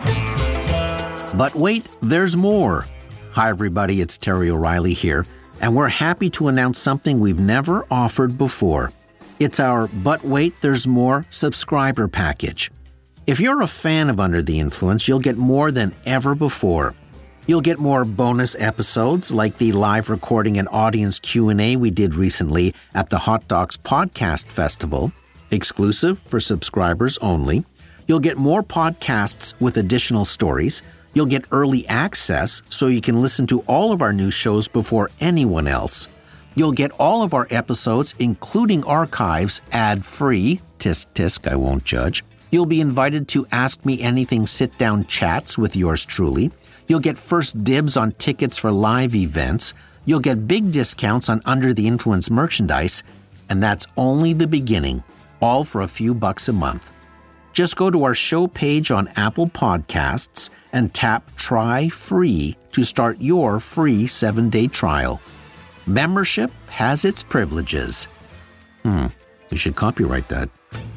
But wait, there's more. Hi, everybody. It's Terry O'Reilly here, and we're happy to announce something we've never offered before. It's our But Wait, There's More subscriber package. If you're a fan of Under the Influence, you'll get more than ever before. You'll get more bonus episodes like the live recording and audience Q&A we did recently at the Hot Docs Podcast Festival, exclusive for subscribers only. You'll get more podcasts with additional stories. You'll get early access so you can listen to all of our new shows before anyone else. You'll get all of our episodes, including archives, ad-free. Tisk, tisk, I won't judge. You'll be invited to Ask Me Anything sit-down chats with yours truly. You'll get first dibs on tickets for live events. You'll get big discounts on Under the Influence merchandise. And that's only the beginning, all for a few bucks a month. Just go to our show page on Apple Podcasts and tap Try Free to start your free 7-day trial. Membership has its privileges. You should copyright that.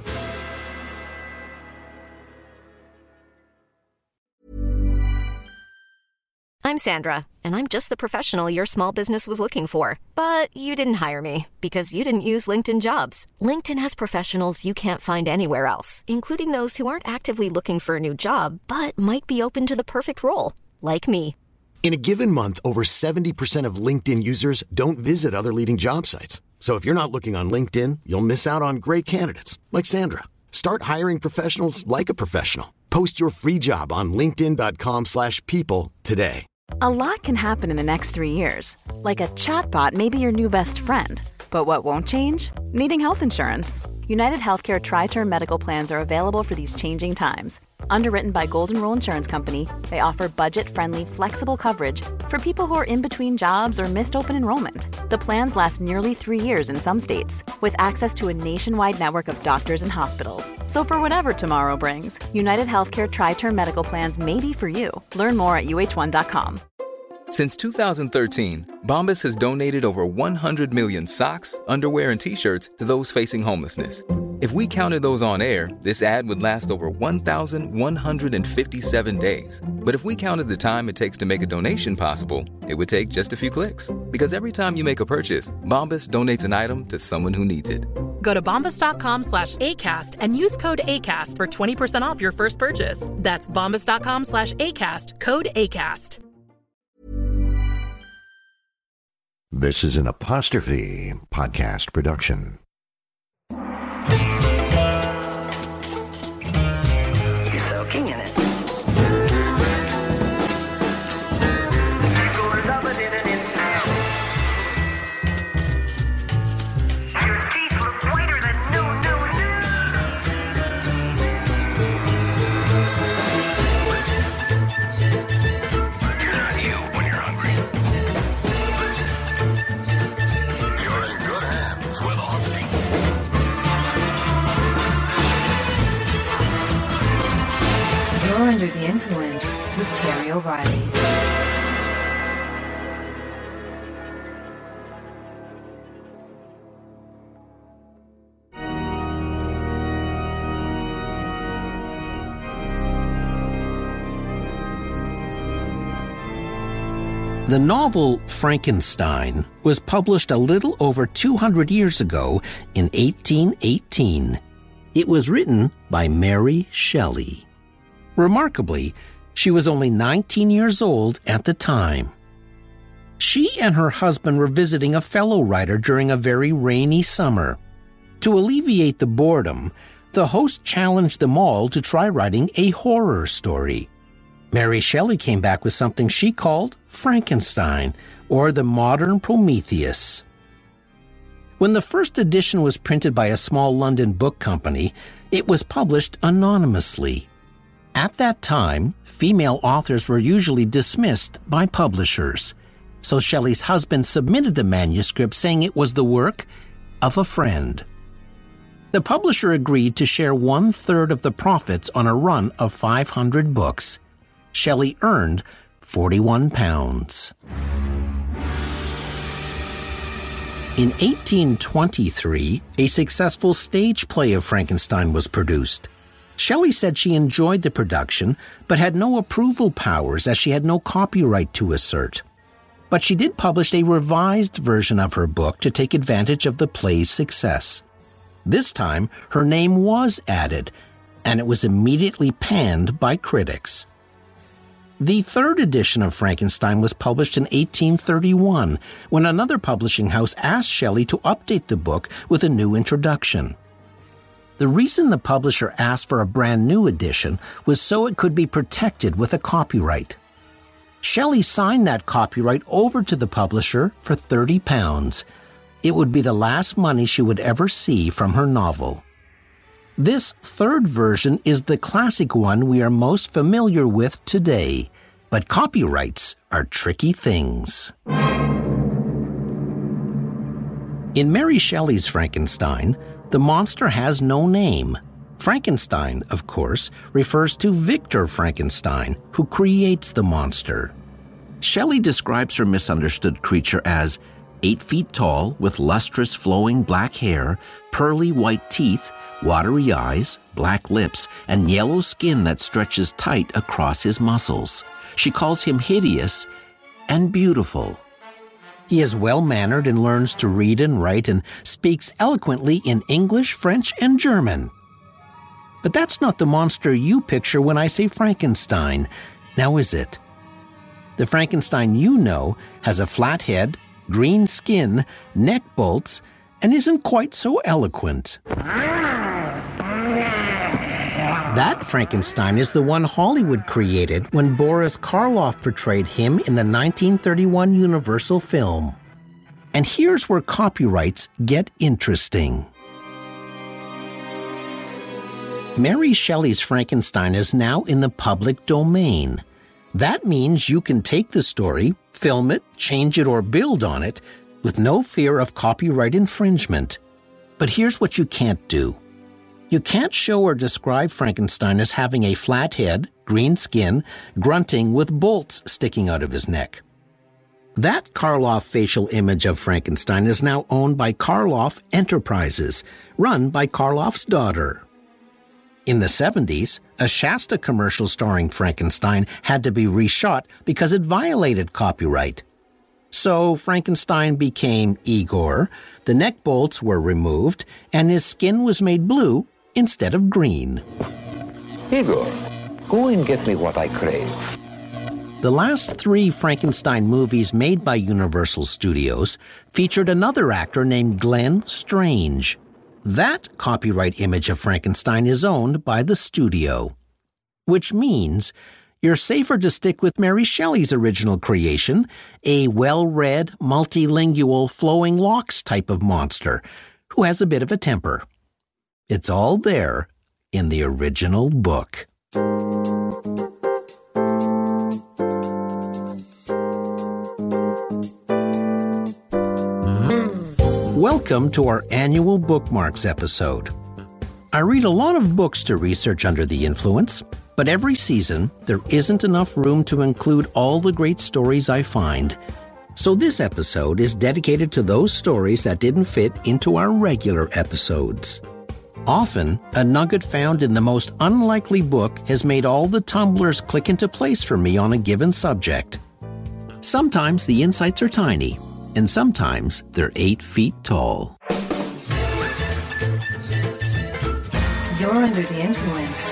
I'm Sandra, and I'm just the professional your small business was looking for. But you didn't hire me because you didn't use LinkedIn Jobs. LinkedIn has professionals you can't find anywhere else, including those who aren't actively looking for a new job, but might be open to the perfect role, like me. In a given month, over 70% of LinkedIn users don't visit other leading job sites. So if you're not looking on LinkedIn, you'll miss out on great candidates like Sandra. Start hiring professionals like a professional. Post your free job on linkedin.com/people today. A lot can happen in the next 3 years. Like a chatbot may be your new best friend. But what won't change? Needing health insurance. United Healthcare Tri-Term Medical Plans are available for these changing times. Underwritten by Golden Rule Insurance Company, they offer budget-friendly, flexible coverage for people who are in between jobs or missed open enrollment. The plans last nearly 3 years in some states, with access to a nationwide network of doctors and hospitals. So for whatever tomorrow brings, United Healthcare Tri-Term Medical Plans may be for you. Learn more at uh1.com. Since 2013, Bombas has donated over 100 million socks, underwear, and T-shirts to those facing homelessness. If we counted those on air, this ad would last over 1,157 days. But if we counted the time it takes to make a donation possible, it would take just a few clicks. Because every time you make a purchase, Bombas donates an item to someone who needs it. Go to bombas.com/ACAST and use code ACAST for 20% off your first purchase. That's bombas.com/ACAST, code ACAST. This is an Apostrophe podcast production. You're soaking in it. Your teeth look whiter than new. You're not you when you're hungry. You're in good hands with Austin. You're Under the Influence with Terry O'Reilly. The novel Frankenstein was published a little over 200 years ago in 1818. It was written by Mary Shelley. Remarkably, she was only 19 years old at the time. She and her husband were visiting a fellow writer during a very rainy summer. To alleviate the boredom, the host challenged them all to try writing a horror story. Mary Shelley came back with something she called Frankenstein, or the modern Prometheus. When the first edition was printed by a small London book company, it was published anonymously. At that time, female authors were usually dismissed by publishers, so Shelley's husband submitted the manuscript saying it was the work of a friend. The publisher agreed to share 1/3 of the profits on a run of 500 books. Shelley earned £41. In 1823, a successful stage play of Frankenstein was produced. Shelley said she enjoyed the production, but had no approval powers as she had no copyright to assert. But she did publish a revised version of her book to take advantage of the play's success. This time, her name was added, and it was immediately panned by critics. The third edition of Frankenstein was published in 1831, when another publishing house asked Shelley to update the book with a new introduction. The reason the publisher asked for a brand new edition was so it could be protected with a copyright. Shelley signed that copyright over to the publisher for £30. It would be the last money she would ever see from her novel. This third version is the classic one we are most familiar with today, but copyrights are tricky things. In Mary Shelley's Frankenstein, the monster has no name. Frankenstein, of course, refers to Victor Frankenstein, who creates the monster. Shelley describes her misunderstood creature as 8 feet tall with lustrous flowing black hair, pearly white teeth, watery eyes, black lips, and yellow skin that stretches tight across his muscles. She calls him hideous and beautiful. He is well-mannered and learns to read and write and speaks eloquently in English, French, and German. But that's not the monster you picture when I say Frankenstein, now is it? The Frankenstein you know has a flat head, green skin, neck bolts, and isn't quite so eloquent. That Frankenstein is the one Hollywood created when Boris Karloff portrayed him in the 1931 Universal film. And here's where copyrights get interesting. Mary Shelley's Frankenstein is now in the public domain. That means you can take the story, film it, change it, or build on it with no fear of copyright infringement. But here's what you can't do. You can't show or describe Frankenstein as having a flat head, green skin, grunting with bolts sticking out of his neck. That Karloff facial image of Frankenstein is now owned by Karloff Enterprises, run by Karloff's daughter. In the 70s, a Shasta commercial starring Frankenstein had to be reshot because it violated copyright. So Frankenstein became Igor, the neck bolts were removed, and his skin was made blue instead of green. Igor, go and get me what I crave. The last 3 Frankenstein movies made by Universal Studios featured another actor named Glenn Strange. That copyright image of Frankenstein is owned by the studio. Which means you're safer to stick with Mary Shelley's original creation, a well-read, multilingual, flowing locks type of monster who has a bit of a temper. It's all there in the original book. Welcome to our annual Bookmarks episode. I read a lot of books to research under the influence, but every season there isn't enough room to include all the great stories I find. So this episode is dedicated to those stories that didn't fit into our regular episodes. Often, a nugget found in the most unlikely book has made all the tumblers click into place for me on a given subject. Sometimes the insights are tiny, and sometimes they're 8 feet tall. You're under the influence.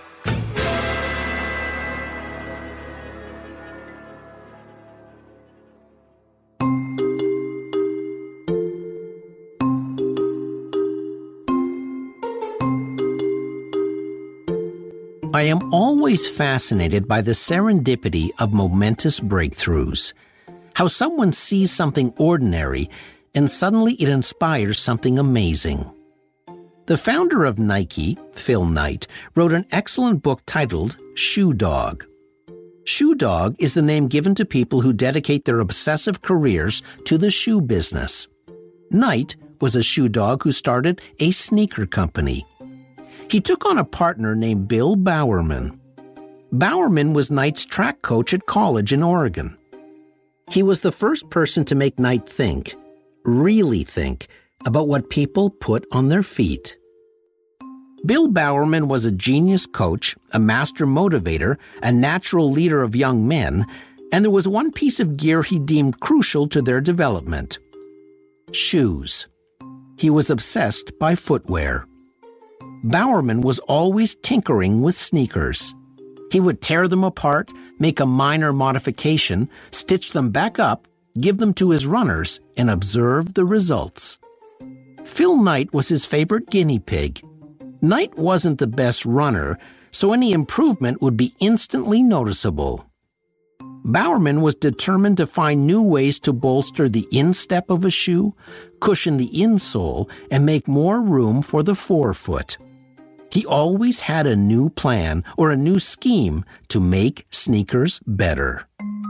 I am always fascinated by the serendipity of momentous breakthroughs. How someone sees something ordinary and suddenly it inspires something amazing. The founder of Nike, Phil Knight, wrote an excellent book titled Shoe Dog. Shoe Dog is the name given to people who dedicate their obsessive careers to the shoe business. Knight was a shoe dog who started a sneaker company. He took on a partner named Bill Bowerman. Bowerman was Knight's track coach at college in Oregon. He was the first person to make Knight really think, about what people put on their feet. Bill Bowerman was a genius coach, a master motivator, a natural leader of young men, and there was one piece of gear he deemed crucial to their development: shoes. He was obsessed by footwear. Bowerman was always tinkering with sneakers. He would tear them apart, make a minor modification, stitch them back up, give them to his runners, and observe the results. Phil Knight was his favorite guinea pig. Knight wasn't the best runner, so any improvement would be instantly noticeable. Bowerman was determined to find new ways to bolster the instep of a shoe, cushion the insole, and make more room for the forefoot. He always had a new plan or a new scheme to make sneakers better.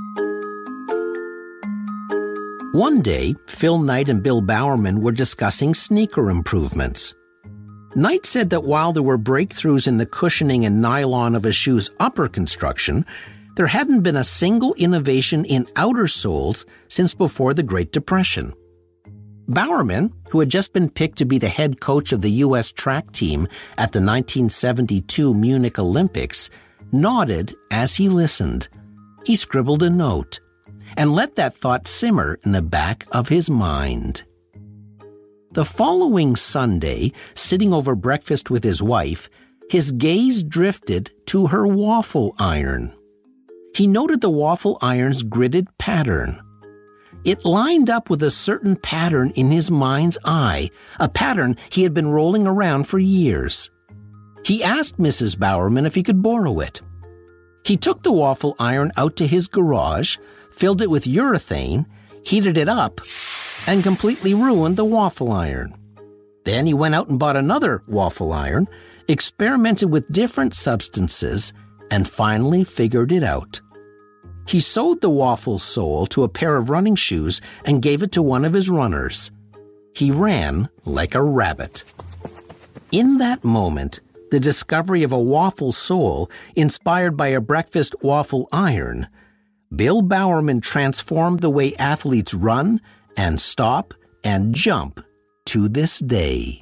One day, Phil Knight and Bill Bowerman were discussing sneaker improvements. Knight said that while there were breakthroughs in the cushioning and nylon of a shoe's upper construction, there hadn't been a single innovation in outer soles since before the Great Depression. Bowerman, who had just been picked to be the head coach of the U.S. track team at the 1972 Munich Olympics, nodded as he listened. He scribbled a note and let that thought simmer in the back of his mind. The following Sunday, sitting over breakfast with his wife, his gaze drifted to her waffle iron. He noted the waffle iron's gridded pattern. It lined up with a certain pattern in his mind's eye, a pattern he had been rolling around for years. He asked Mrs. Bowerman if he could borrow it. He took the waffle iron out to his garage, filled it with urethane, heated it up, and completely ruined the waffle iron. Then he went out and bought another waffle iron, experimented with different substances, and finally figured it out. He sewed the waffle sole to a pair of running shoes and gave it to one of his runners. He ran like a rabbit. In that moment, the discovery of a waffle sole inspired by a breakfast waffle iron, Bill Bowerman transformed the way athletes run and stop and jump to this day.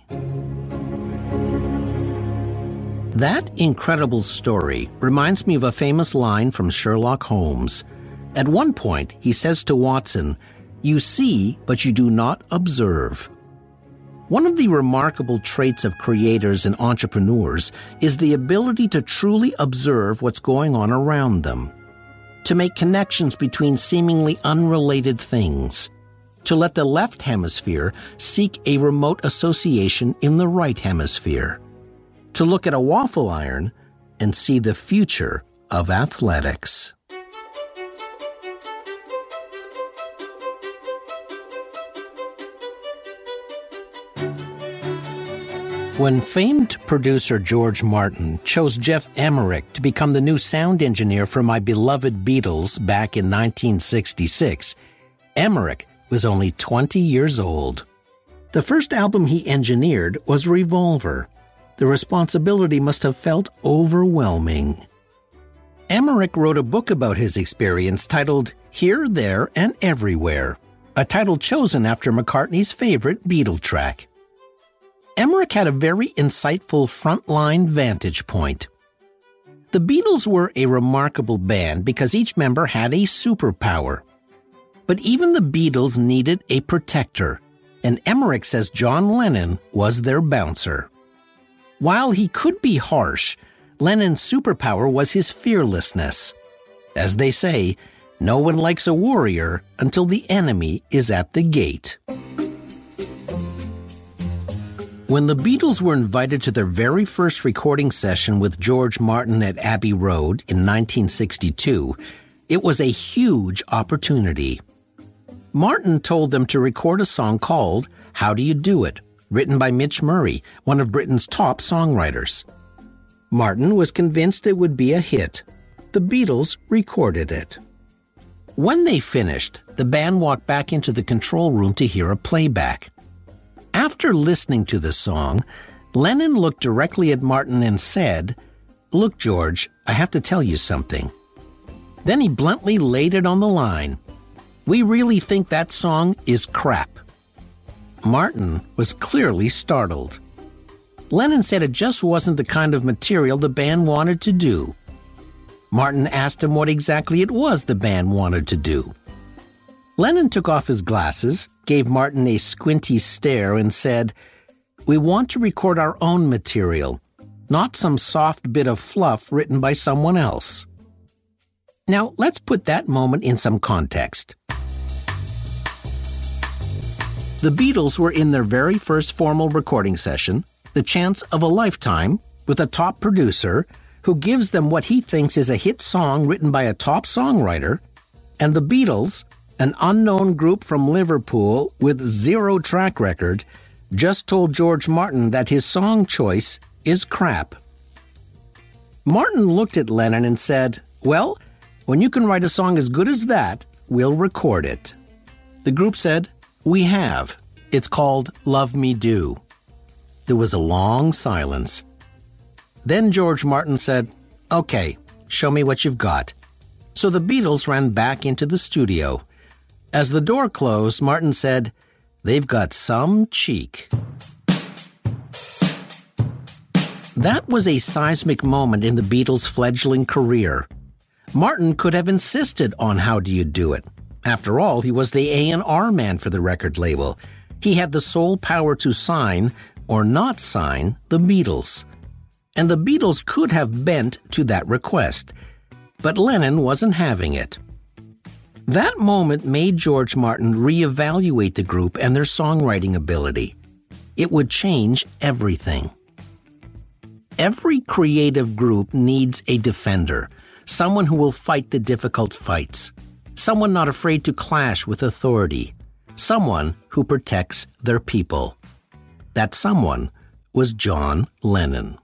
That incredible story reminds me of a famous line from Sherlock Holmes. At one point, he says to Watson, "You see, but you do not observe." One of the remarkable traits of creators and entrepreneurs is the ability to truly observe what's going on around them, to make connections between seemingly unrelated things, to let the left hemisphere seek a remote association in the right hemisphere, to look at a waffle iron and see the future of athletics. When famed producer George Martin chose Geoff Emerick to become the new sound engineer for my beloved Beatles back in 1966, Emerick was only 20 years old. The first album he engineered was Revolver. The responsibility must have felt overwhelming. Emerick wrote a book about his experience titled Here, There, and Everywhere, a title chosen after McCartney's favorite Beatle track. Emerick had a very insightful frontline vantage point. The Beatles were a remarkable band because each member had a superpower. But even the Beatles needed a protector, and Emerick says John Lennon was their bouncer. While he could be harsh, Lennon's superpower was his fearlessness. As they say, no one likes a warrior until the enemy is at the gate. When the Beatles were invited to their very first recording session with George Martin at Abbey Road in 1962, it was a huge opportunity. Martin told them to record a song called How Do You Do It?, written by Mitch Murray, one of Britain's top songwriters. Martin was convinced it would be a hit. The Beatles recorded it. When they finished, the band walked back into the control room to hear a playback. After listening to the song, Lennon looked directly at Martin and said, "Look, George, I have to tell you something." Then he bluntly laid it on the line. "We really think that song is crap." Martin was clearly startled. Lennon said it just wasn't the kind of material the band wanted to do. Martin asked him what exactly it was the band wanted to do. Lennon took off his glasses, gave Martin a squinty stare, and said, "We want to record our own material, not some soft bit of fluff written by someone else." Now, let's put that moment in some context. The Beatles were in their very first formal recording session, the chance of a lifetime, with a top producer who gives them what he thinks is a hit song written by a top songwriter, and the Beatles, an unknown group from Liverpool with zero track record, just told George Martin that his song choice is crap. Martin looked at Lennon and said, "Well, when you can write a song as good as that, we'll record it." The group said, "We have. It's called Love Me Do." There was a long silence. Then George Martin said, "Okay, show me what you've got." So the Beatles ran back into the studio. As the door closed, Martin said, "They've got some cheek." That was a seismic moment in the Beatles' fledgling career. Martin could have insisted on How Do You Do It. After all, he was the A&R man for the record label. He had the sole power to sign or not sign the Beatles. And the Beatles could have bent to that request. But Lennon wasn't having it. That moment made George Martin reevaluate the group and their songwriting ability. It would change everything. Every creative group needs a defender, someone who will fight the difficult fights, someone not afraid to clash with authority, someone who protects their people. That someone was John Lennon.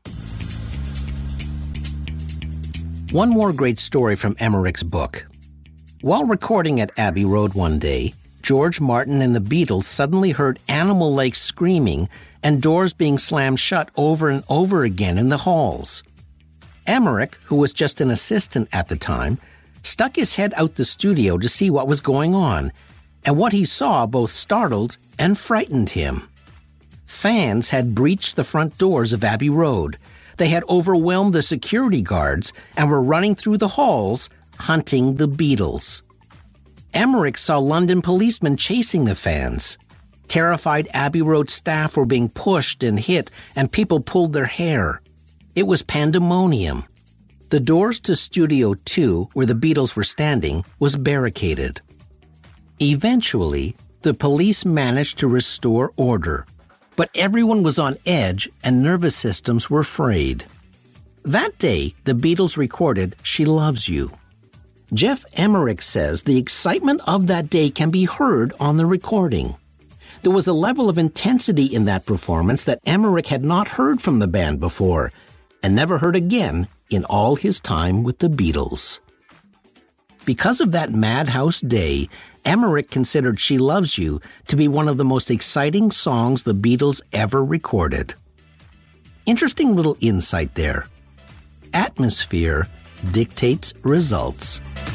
One more great story from Emmerich's book. While recording at Abbey Road one day, George Martin and the Beatles suddenly heard animal-like screaming and doors being slammed shut over and over again in the halls. Emmerich, who was just an assistant at the time, stuck his head out the studio to see what was going on, and what he saw both startled and frightened him. Fans had breached the front doors of Abbey Road. They had overwhelmed the security guards and were running through the halls, hunting the Beatles. Emmerich saw London policemen chasing the fans. Terrified Abbey Road staff were being pushed and hit, and people pulled their hair. It was pandemonium. The doors to Studio 2, where the Beatles were standing, was barricaded. Eventually, the police managed to restore order, but everyone was on edge and nervous systems were frayed. That day, the Beatles recorded She Loves You. Jeff Emmerich says the excitement of that day can be heard on the recording. There was a level of intensity in that performance that Emmerich had not heard from the band before, and never heard again in all his time with the Beatles. Because of that madhouse day, Emmerich considered She Loves You to be one of the most exciting songs the Beatles ever recorded. Interesting little insight there. Atmosphere dictates results.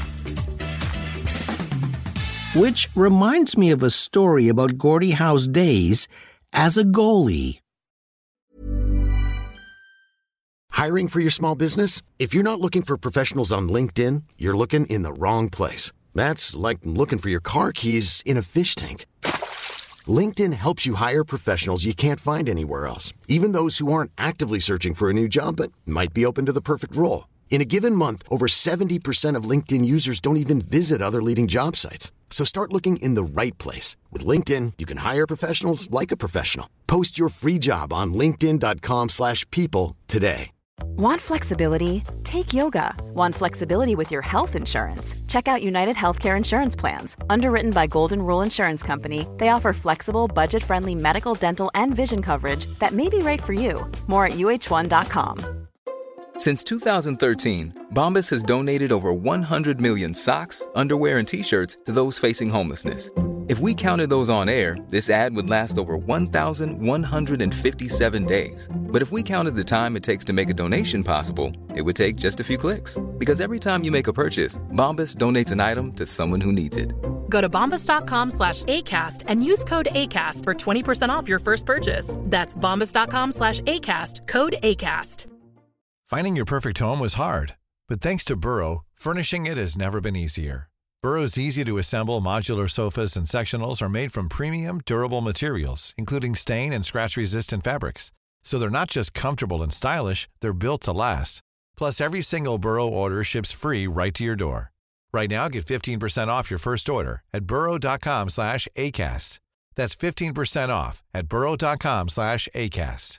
Which reminds me of a story about Gordie Howe's days as a goalie. Hiring for your small business? If you're not looking for professionals on LinkedIn, you're looking in the wrong place. That's like looking for your car keys in a fish tank. LinkedIn helps you hire professionals you can't find anywhere else, even those who aren't actively searching for a new job but might be open to the perfect role. In a given month, over 70% of LinkedIn users don't even visit other leading job sites. So start looking in the right place. With LinkedIn, you can hire professionals like a professional. Post your free job on linkedin.com/people today. Want flexibility? Take yoga. Want flexibility with your health insurance? Check out United Healthcare Insurance Plans. Underwritten by Golden Rule Insurance Company, they offer flexible, budget-friendly medical, dental, and vision coverage that may be right for you. More at uh1.com. Since 2013, Bombas has donated over 100 million socks, underwear, and T-shirts to those facing homelessness. If we counted those on air, this ad would last over 1,157 days. But if we counted the time it takes to make a donation possible, it would take just a few clicks. Because every time you make a purchase, Bombas donates an item to someone who needs it. Go to bombas.com/ACAST and use code ACAST for 20% off your first purchase. That's bombas.com/ACAST, code ACAST. Finding your perfect home was hard, but thanks to Burrow, furnishing it has never been easier. Burrow's easy-to-assemble modular sofas and sectionals are made from premium, durable materials, including stain and scratch-resistant fabrics. So they're not just comfortable and stylish, they're built to last. Plus, every single Burrow order ships free right to your door. Right now, get 15% off your first order at burrow.com/ACAST. That's 15% off at burrow.com/ACAST.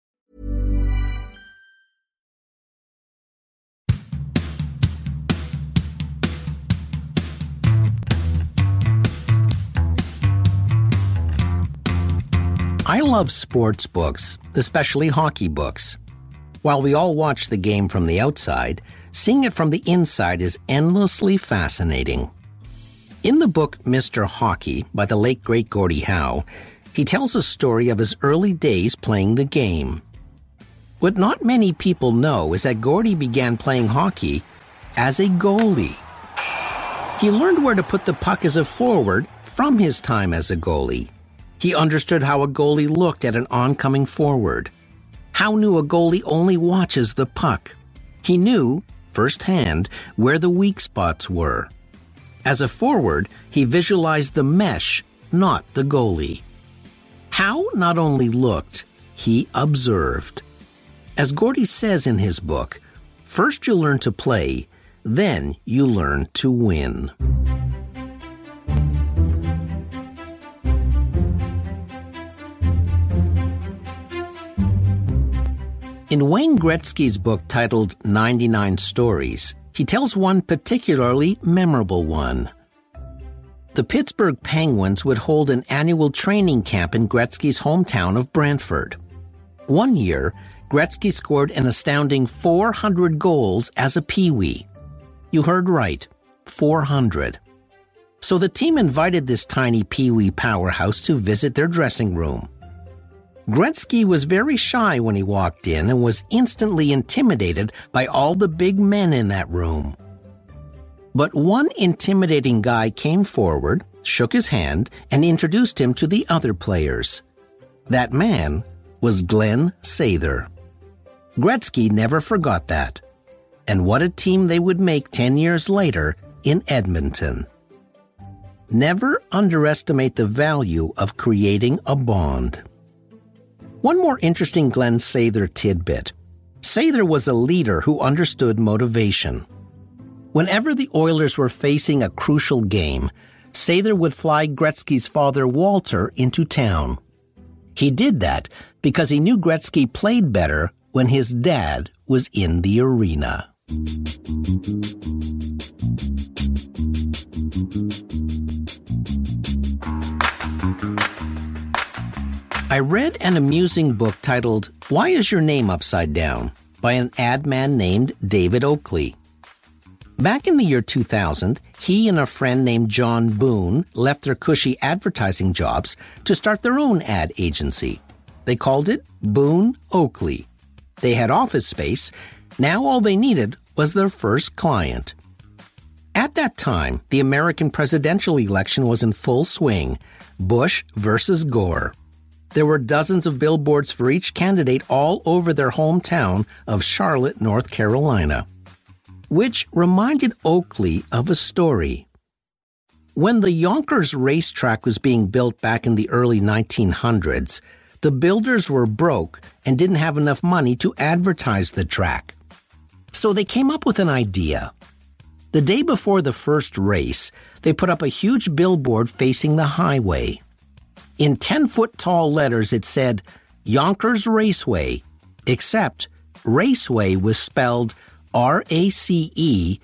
I love sports books, especially hockey books. While we all watch the game from the outside, seeing it from the inside is endlessly fascinating. In the book Mr. Hockey by the late great Gordie Howe, he tells a story of his early days playing the game. What not many people know is that Gordie began playing hockey as a goalie. He learned where to put the puck as a forward from his time as a goalie. He understood how a goalie looked at an oncoming forward. Howe knew a goalie only watches the puck. He knew, firsthand, where the weak spots were. As a forward, he visualized the mesh, not the goalie. Howe not only looked, he observed. As Gordie says in his book, first you learn to play, then you learn to win. In Wayne Gretzky's book titled 99 Stories, he tells one particularly memorable one. The Pittsburgh Penguins would hold an annual training camp in Gretzky's hometown of Brantford. One year, Gretzky scored an astounding 400 goals as a peewee. You heard right, 400. So the team invited this tiny peewee powerhouse to visit their dressing room. Gretzky was very shy when he walked in and was instantly intimidated by all the big men in that room. But one intimidating guy came forward, shook his hand, and introduced him to the other players. That man was Glenn Sather. Gretzky never forgot that. And what a team they would make 10 years later in Edmonton. Never underestimate the value of creating a bond. One more interesting Glenn Sather tidbit. Sather was a leader who understood motivation. Whenever the Oilers were facing a crucial game, Sather would fly Gretzky's father Walter into town. He did that because he knew Gretzky played better when his dad was in the arena. I read an amusing book titled Why Is Your Name Upside Down? By an ad man named David Oakley. Back in the year 2000, he and a friend named John Boone left their cushy advertising jobs to start their own ad agency. They called it Boone Oakley. They had office space. Now all they needed was their first client. At that time, the American presidential election was in full swing. Bush versus Gore. There were dozens of billboards for each candidate all over their hometown of Charlotte, North Carolina. Which reminded Oakley of a story. When the Yonkers racetrack was being built back in the early 1900s, the builders were broke and didn't have enough money to advertise the track. So they came up with an idea. The day before the first race, they put up a huge billboard facing the highway. In 10-foot-tall letters, it said, Yonkers Raceway, except Raceway was spelled Racewya.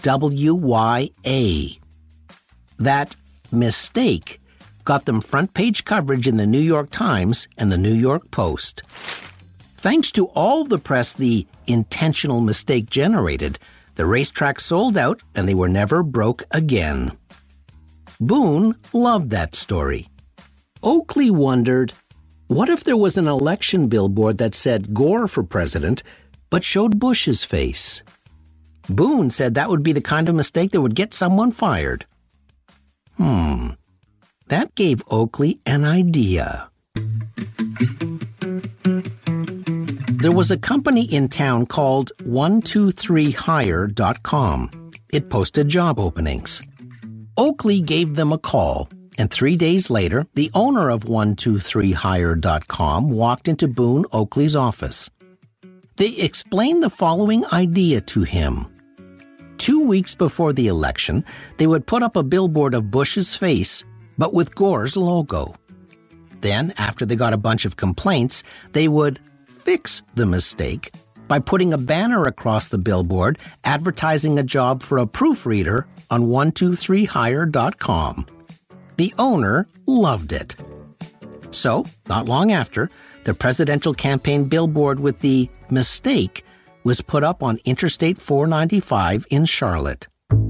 That mistake got them front-page coverage in the New York Times and the New York Post. Thanks to all the press the intentional mistake generated, the racetrack sold out and they were never broke again. Boone loved that story. Oakley wondered, what if there was an election billboard that said Gore for president, but showed Bush's face? Boone said that would be the kind of mistake that would get someone fired. That gave Oakley an idea. There was a company in town called 123hire.com. It posted job openings. Oakley gave them a call, and 3 days later, the owner of 123hire.com walked into Boone Oakley's office. They explained the following idea to him. 2 weeks before the election, they would put up a billboard of Bush's face, but with Gore's logo. Then, after they got a bunch of complaints, they would fix the mistake by putting a banner across the billboard advertising a job for a proofreader on 123hire.com. The owner loved it. So, not long after, the presidential campaign billboard with the mistake was put up on Interstate 495 in Charlotte.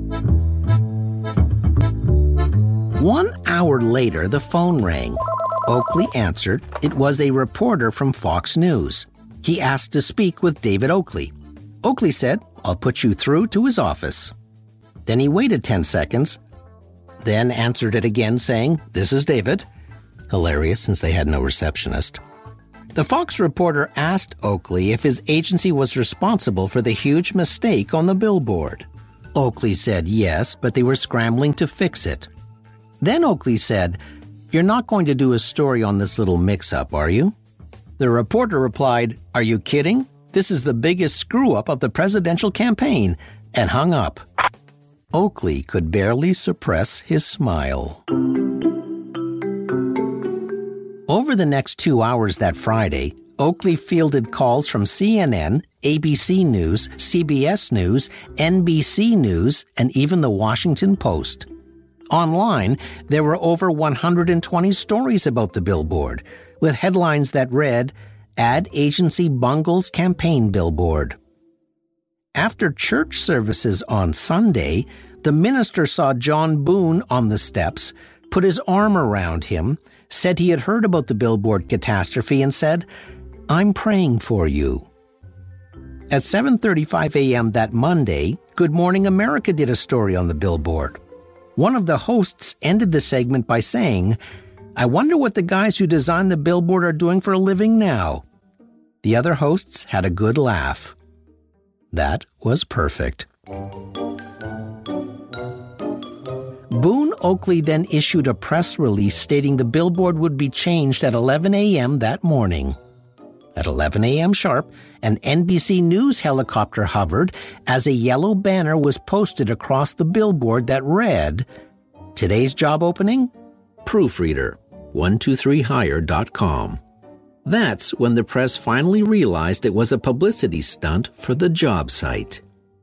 1 hour later, the phone rang. Oakley answered. It was a reporter from Fox News. He asked to speak with David Oakley. Oakley said, "I'll put you through to his office." Then he waited 10 seconds, then answered it again saying, "This is David." Hilarious since they had no receptionist. The Fox reporter asked Oakley if his agency was responsible for the huge mistake on the billboard. Oakley said yes, but they were scrambling to fix it. Then Oakley said, "You're not going to do a story on this little mix-up, are you?" The reporter replied, "Are you kidding? This is the biggest screw-up of the presidential campaign," and hung up. Oakley could barely suppress his smile. Over the next 2 hours that Friday, Oakley fielded calls from CNN, ABC News, CBS News, NBC News, and even the Washington Post. Online, there were over 120 stories about the billboard, with headlines that read, "Ad Agency Bungles Campaign Billboard." After church services on Sunday, the minister saw John Boone on the steps, put his arm around him, said he had heard about the billboard catastrophe, and said, "I'm praying for you." At 7:35 a.m. that Monday, Good Morning America did a story on the billboard. One of the hosts ended the segment by saying, "I wonder what the guys who designed the billboard are doing for a living now." The other hosts had a good laugh. That was perfect. Boone Oakley then issued a press release stating the billboard would be changed at 11 a.m. that morning. At 11 a.m. sharp, an NBC News helicopter hovered as a yellow banner was posted across the billboard that read, "Today's job opening? Proofreader, 123hire.com. That's when the press finally realized it was a publicity stunt for the job site.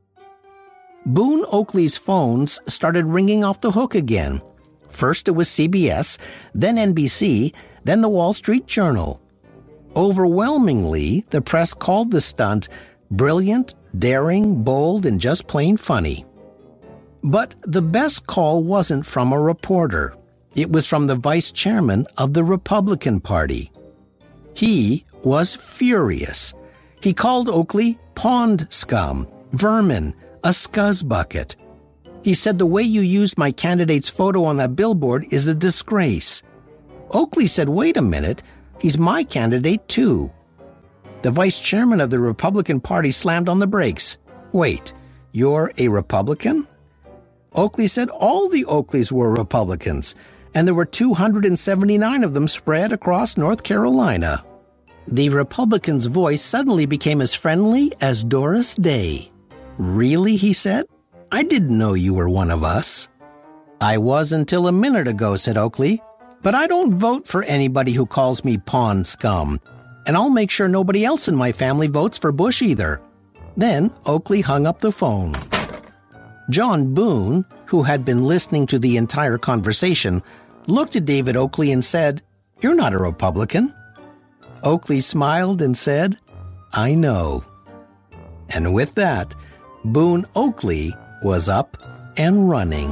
Boone Oakley's phones started ringing off the hook again. First it was CBS, then NBC, then the Wall Street Journal. Overwhelmingly, the press called the stunt brilliant, daring, bold, and just plain funny. But the best call wasn't from a reporter. It was from the vice chairman of the Republican Party. He was furious. He called Oakley pond scum, vermin, a scuzzbucket. He said the way you used my candidate's photo on that billboard is a disgrace. Oakley said, "Wait a minute, he's my candidate too." The vice chairman of the Republican Party slammed on the brakes. "Wait, you're a Republican?" Oakley said all the Oakleys were Republicans, and there were 279 of them spread across North Carolina. The Republican's voice suddenly became as friendly as Doris Day. "Really?" he said. "I didn't know you were one of us." "I was until a minute ago," said Oakley. "But I don't vote for anybody who calls me pond scum, and I'll make sure nobody else in my family votes for Bush either." Then Oakley hung up the phone. John Boone, who had been listening to the entire conversation, looked at David Oakley and said, "You're not a Republican." Oakley smiled and said, "I know." And with that, Boone Oakley was up and running.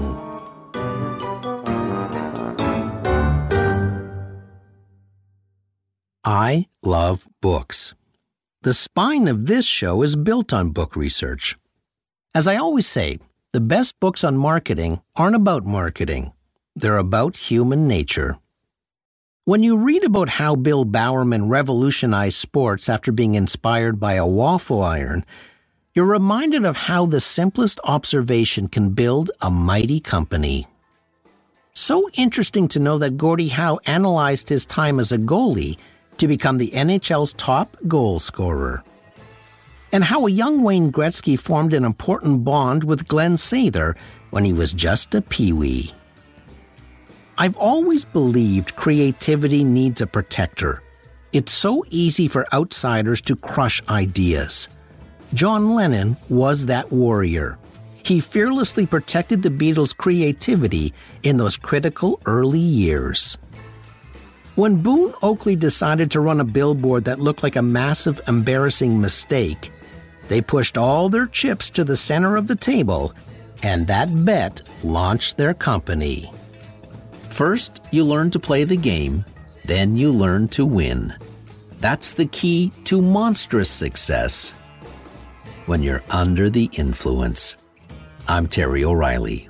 I love books. The spine of this show is built on book research. As I always say, the best books on marketing aren't about marketing. They're about human nature. When you read about how Bill Bowerman revolutionized sports after being inspired by a waffle iron, you're reminded of how the simplest observation can build a mighty company. So interesting to know that Gordie Howe analyzed his time as a goalie to become the NHL's top goal scorer. And how a young Wayne Gretzky formed an important bond with Glenn Sather when he was just a peewee. I've always believed creativity needs a protector. It's so easy for outsiders to crush ideas. John Lennon was that warrior. He fearlessly protected the Beatles' creativity in those critical early years. When Boone Oakley decided to run a billboard that looked like a massive, embarrassing mistake, they pushed all their chips to the center of the table, and that bet launched their company. First, you learn to play the game, then you learn to win. That's the key to monstrous success when you're under the influence. I'm Terry O'Reilly.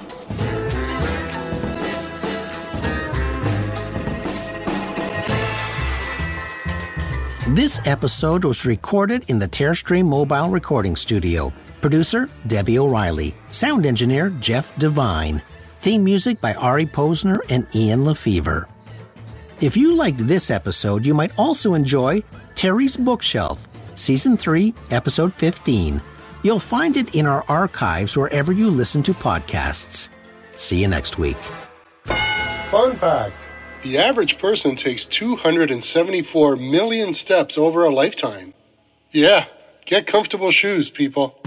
This episode was recorded in the Terrestream Mobile Recording Studio. Producer, Debbie O'Reilly. Sound engineer, Jeff Devine. Theme music by Ari Posner and Ian LeFeuvre. If you liked this episode, you might also enjoy Terry's Bookshelf, Season 3, Episode 15. You'll find it in our archives wherever you listen to podcasts. See you next week. Fun fact. The average person takes 274 million steps over a lifetime. Yeah, get comfortable shoes, people.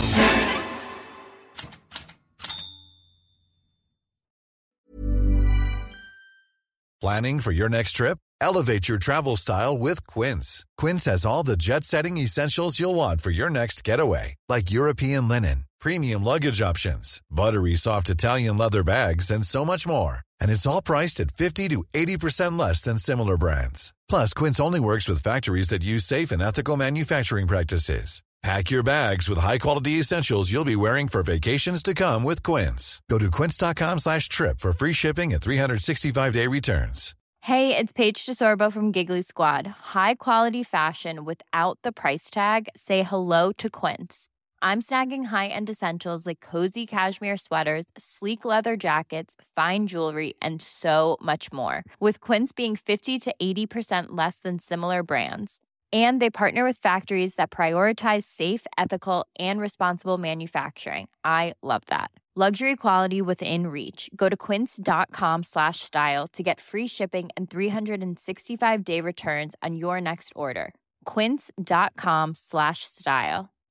Planning for your next trip? Elevate your travel style with Quince. Quince has all the jet-setting essentials you'll want for your next getaway, like European linen, premium luggage options, buttery soft Italian leather bags, and so much more. And it's all priced at 50 to 80% less than similar brands. Plus, Quince only works with factories that use safe and ethical manufacturing practices. Pack your bags with high-quality essentials you'll be wearing for vacations to come with Quince. Go to quince.com/trip for free shipping and 365-day returns. Hey, it's Paige DeSorbo from Giggly Squad. High quality fashion without the price tag. Say hello to Quince. I'm snagging high-end essentials like cozy cashmere sweaters, sleek leather jackets, fine jewelry, and so much more. With Quince being 50 to 80% less than similar brands. And they partner with factories that prioritize safe, ethical, and responsible manufacturing. I love that. Luxury quality within reach. Go to quince.com/style to get free shipping and 365-day returns on your next order. Quince.com/style.